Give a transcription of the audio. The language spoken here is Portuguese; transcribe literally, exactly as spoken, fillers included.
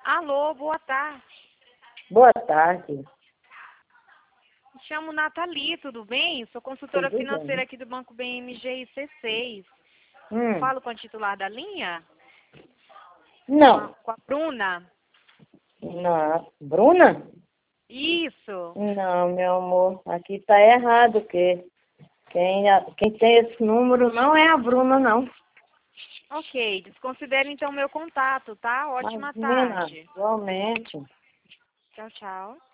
Alô, boa tarde. Boa tarde. Me chamo Nathalie, tudo bem? Sou consultora Tudo financeira bem. aqui do Banco B M G I C seis. Hum, Falo com a titular da linha? Com a, não. com a Bruna? Não. Bruna? Isso. Não, meu amor. Aqui tá errado, que quem, quem tem esse número não é a Bruna, não. Ok, desconsidere então meu contato, tá? Ótima Imagina, tarde. igualmente. Tchau, tchau.